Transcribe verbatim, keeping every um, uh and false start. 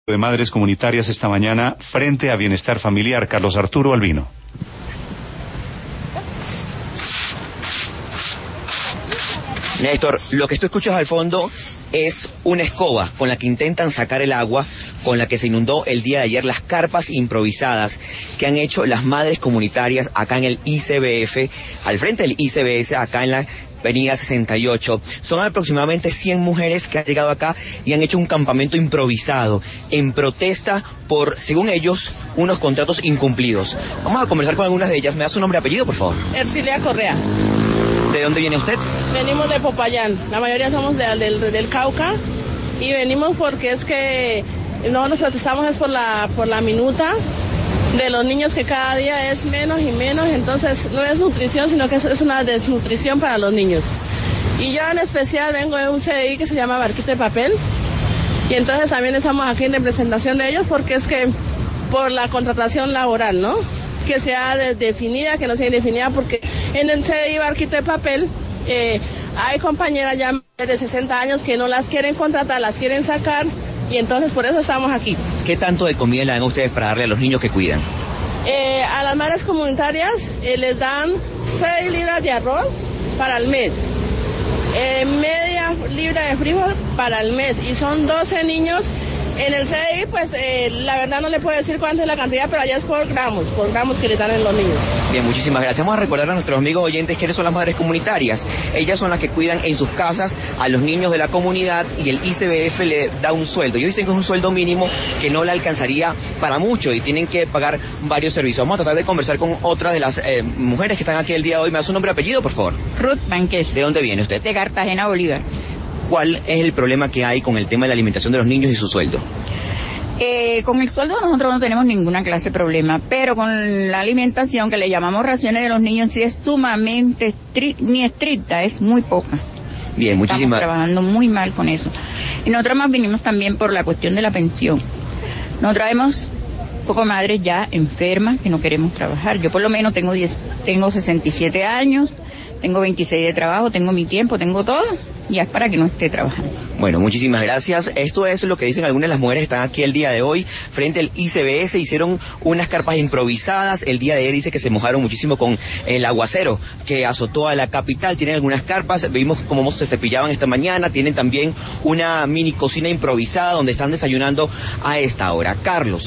de madres comunitarias esta mañana frente a Bienestar Familiar. Carlos Arturo Albino. Néstor, lo que tú escuchas al fondo es una escoba con la que intentan sacar el agua con la que se inundó el día de ayer las carpas improvisadas que han hecho las madres comunitarias acá en el I C B F, al frente del I C B S, acá en la avenida sesenta y ocho. Son aproximadamente cien mujeres que han llegado acá y han hecho un campamento improvisado en protesta por, según ellos, unos contratos incumplidos. Vamos a conversar con algunas de ellas. ¿Me da su nombre y apellido, por favor? Ercilia Correa. ¿De dónde viene usted? Venimos de Popayán, la mayoría somos de, del, del Cauca, y venimos porque es que nosotros protestamos es por la, por la minuta de los niños, que cada día es menos y menos, entonces no es nutrición, sino que es, es una desnutrición para los niños. Y yo en especial vengo de un C D I que se llama Barquito de Papel, y entonces también estamos aquí en representación de ellos porque es que por la contratación laboral, ¿no?, que sea de, definida, que no sea indefinida, porque en el C D I Barquito de Papel eh, hay compañeras ya de sesenta años que no las quieren contratar, las quieren sacar, y entonces por eso estamos aquí. ¿Qué tanto de comida le dan a ustedes para darle a los niños que cuidan? Eh, a las madres comunitarias eh, les dan seis libras de arroz para el mes, eh, media libra de frijol para el mes, y son doce niños. En el C D I, pues, eh, la verdad no le puedo decir cuánto es la cantidad, pero allá es por gramos, por gramos que le dan en los niños. Bien, muchísimas gracias. Vamos a recordar a nuestros amigos oyentes quiénes son las madres comunitarias. Ellas son las que cuidan en sus casas a los niños de la comunidad, y el I C B F le da un sueldo. Ellos dicen que es un sueldo mínimo que no le alcanzaría para mucho y tienen que pagar varios servicios. Vamos a tratar de conversar con otras de las eh, mujeres que están aquí el día de hoy. ¿Me da su nombre y apellido, por favor? Ruth Banqués. ¿De dónde viene usted? De Cartagena, Bolívar. ¿Cuál es el problema que hay con el tema de la alimentación de los niños y su sueldo? Eh, con el sueldo nosotros no tenemos ninguna clase de problema, pero con la alimentación, que le llamamos raciones de los niños, sí es sumamente estri- ni estricta, es muy poca. Bien, muchísimas. Estamos trabajando muy mal con eso. Y nosotros más vinimos también por la cuestión de la pensión. Nosotros vemos poco madres ya enfermas que no queremos trabajar. Yo por lo menos tengo diez, tengo sesenta y siete años, tengo veintiséis de trabajo, tengo mi tiempo, tengo todo, ya es para que no esté trabajando. Bueno, muchísimas gracias. Esto es lo que dicen algunas de las mujeres que están aquí el día de hoy frente al I C B S. Hicieron unas carpas improvisadas. El día de ayer dice que se mojaron muchísimo con el aguacero que azotó a la capital. Tienen algunas carpas, vimos cómo se cepillaban esta mañana. Tienen también una mini cocina improvisada donde están desayunando a esta hora. Carlos.